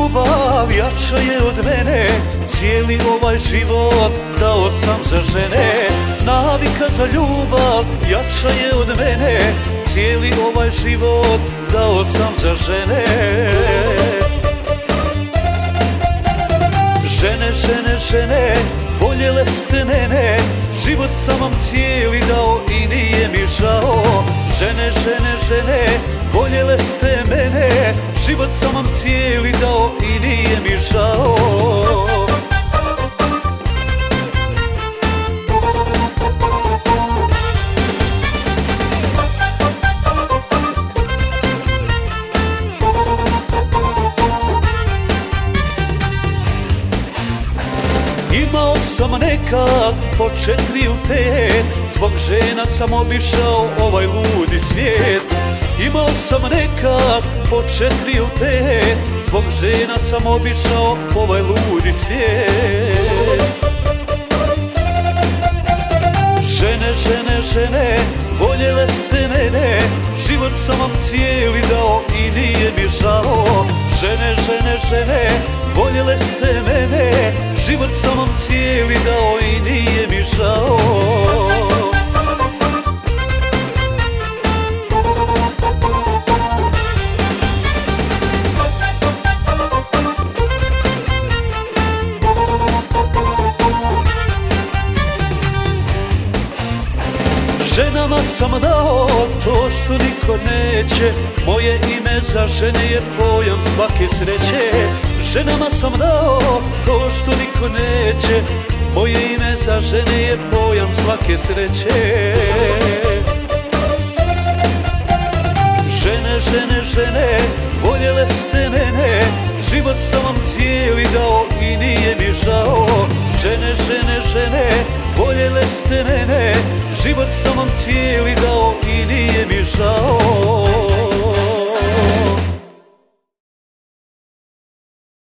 ljubav jača je od mene, cijeli ovaj život dao sam za žene. Navika za ljubav jača je od mene, cijeli ovaj život dao sam za žene. Žene, žene, žene, voljele ste mene, život sam vam cijeli dao i nije mi žao. Žene, žene, žene, voljele ste mene, život sam vam cijeli dao i nije mi žao. Imao sam nekad po 4 ili 5, zbog žena sam obišao ovaj ludi svijet. Imao sam nekad po 4 ili 5, zbog žena sam obišao ovaj ludi svijet. Žene, žene, žene, voljele ste mene, život sam vam cijeli dao i nije mi žao. Žene, žene, žene, voljele ste mene, život sam vam cijeli dao i nije mi žao. Ženama sam dao to što niko neće, moje ime za žene je pojam svake sreće. Ženama sam dao to što niko neće, moje ime za žene je pojam svake sreće. Žene, žene, žene, voljele ste mene, život sam vam cijeli dao i nije mi žao. Žene, žene, žene, voljele ste mene, život sam vam cijeli dao i nije mi žao.